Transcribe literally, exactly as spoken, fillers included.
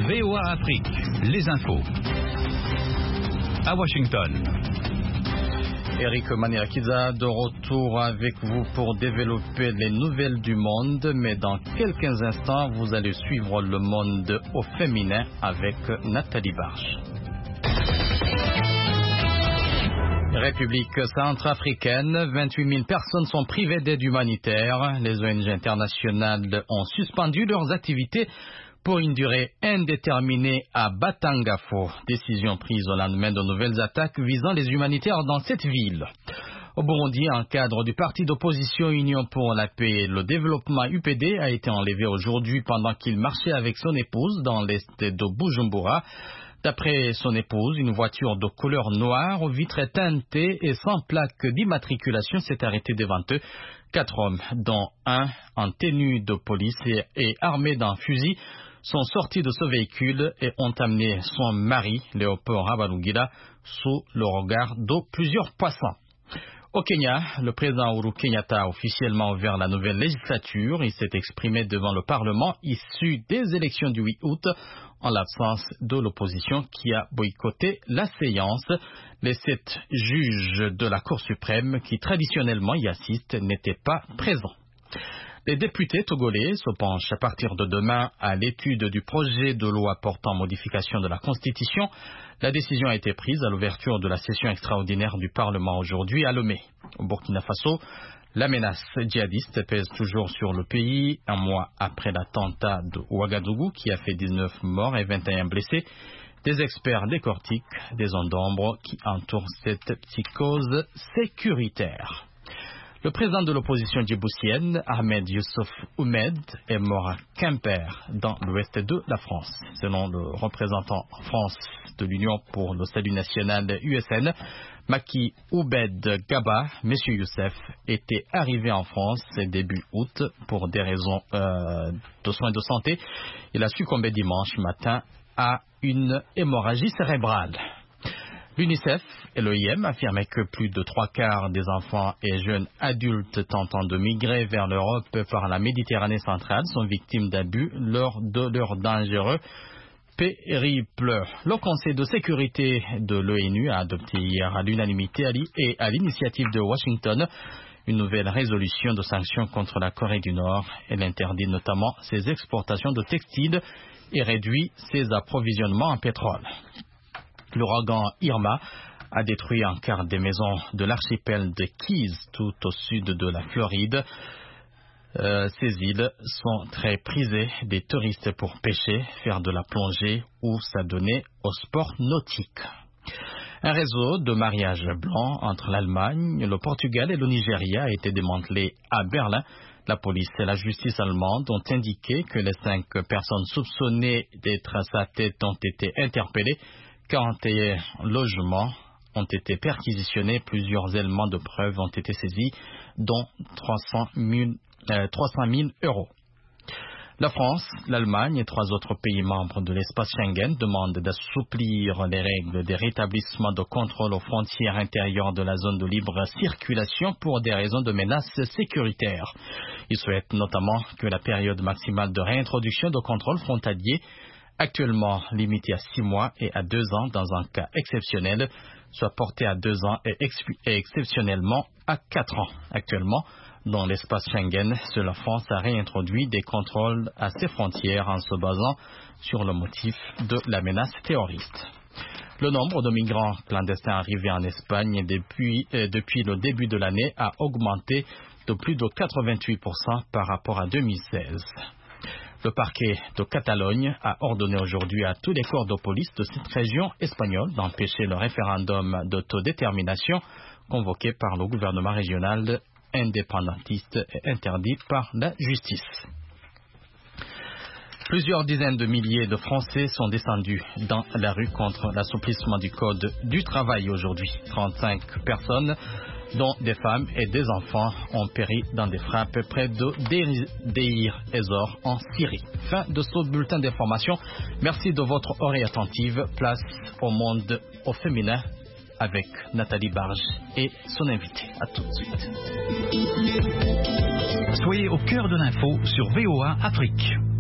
V O A Afrique, les infos. À Washington. Eric Maniakiza de retour avec vous pour développer les nouvelles du monde, mais dans quelques instants, vous allez suivre le monde au féminin avec Nathalie Barge. République centrafricaine, vingt-huit mille personnes sont privées d'aide humanitaire. Les O N G internationales ont suspendu leurs activités pour une durée indéterminée à Batangafo. Décision prise au lendemain de nouvelles attaques visant les humanitaires dans cette ville. Au Burundi, un cadre du parti d'opposition Union pour la paix et le développement U P D a été enlevé aujourd'hui pendant qu'il marchait avec son épouse dans l'est de Bujumbura. D'après son épouse, une voiture de couleur noire aux vitres teintées et sans plaque d'immatriculation s'est arrêtée devant eux. Quatre hommes, dont un en tenue de police et, et armé d'un fusil, sont sortis de ce véhicule et ont amené son mari, Léopold Habalungila, sous le regard de plusieurs passants. Au Kenya, le président Uhuru Kenyatta a officiellement ouvert la nouvelle législature. Il s'est exprimé devant le Parlement issu des élections du huit août en l'absence de l'opposition qui a boycotté la séance. Les sept juges de la Cour suprême qui traditionnellement y assistent n'étaient pas présents. Les députés togolais se penchent à partir de demain à l'étude du projet de loi portant modification de la Constitution. La décision a été prise à l'ouverture de la session extraordinaire du Parlement aujourd'hui à Lomé. Au Burkina Faso, la menace djihadiste pèse toujours sur le pays, un mois après l'attentat de Ouagadougou qui a fait dix-neuf morts et vingt et un blessés. Des experts décortiquent des zones d'ombre qui entourent cette psychose sécuritaire. Le président de l'opposition djiboutienne, Ahmed Youssouf Oumed, est mort à Quimper, dans l'ouest de la France. Selon le représentant en France de l'Union pour le salut national U S N, Maki Oubed Gaba, M. Youssef, était arrivé en France début août pour des raisons euh, de soins de santé. Il a succombé dimanche matin à une hémorragie cérébrale. L'UNICEF et l'O I M affirmaient que plus de trois quarts des enfants et jeunes adultes tentant de migrer vers l'Europe par la Méditerranée centrale sont victimes d'abus lors de leur dangereux périple. Le Conseil de sécurité de l'ONU a adopté hier à l'unanimité et à l'initiative de Washington une nouvelle résolution de sanctions contre la Corée du Nord. Elle interdit notamment ses exportations de textiles et réduit ses approvisionnements en pétrole. L'ouragan Irma a détruit un quart des maisons de l'archipel de Keys, tout au sud de la Floride. Euh, ces îles sont très prisées des touristes pour pêcher, faire de la plongée ou s'adonner au sport nautique. Un réseau de mariages blancs entre l'Allemagne, le Portugal et le Nigeria a été démantelé à Berlin. La police et la justice allemande ont indiqué que les cinq personnes soupçonnées d'être à sa tête ont été interpellées. quarante et un logements ont été perquisitionnés, plusieurs éléments de preuve ont été saisis, dont trois cent mille euros. La France, l'Allemagne et trois autres pays membres de l'espace Schengen demandent d'assouplir les règles des rétablissements de contrôle aux frontières intérieures de la zone de libre circulation pour des raisons de menaces sécuritaires. Ils souhaitent notamment que la période maximale de réintroduction de contrôle frontalier, actuellement limité à six mois et à deux ans dans un cas exceptionnel, soit porté à deux ans et, ex et exceptionnellement à quatre ans. Actuellement, dans l'espace Schengen, seule la France a réintroduit des contrôles à ses frontières en se basant sur le motif de la menace terroriste. Le nombre de migrants clandestins arrivés en Espagne depuis, euh, depuis le début de l'année a augmenté de plus de quatre-vingt-huit pour cent par rapport à deux mille seize. Le parquet de Catalogne a ordonné aujourd'hui à tous les corps de police de cette région espagnole d'empêcher le référendum d'autodétermination convoqué par le gouvernement régional indépendantiste et interdit par la justice. Plusieurs dizaines de milliers de Français sont descendus dans la rue contre l'assouplissement du code du travail aujourd'hui. trente-cinq personnes, dont des femmes et des enfants, ont péri dans des frappes près de Deir ez-Zor en Syrie. Fin de ce bulletin d'information. Merci de votre oreille attentive. Place au monde au féminin avec Nathalie Barge et son invité. À tout de suite. Soyez au cœur de l'info sur V O A Afrique.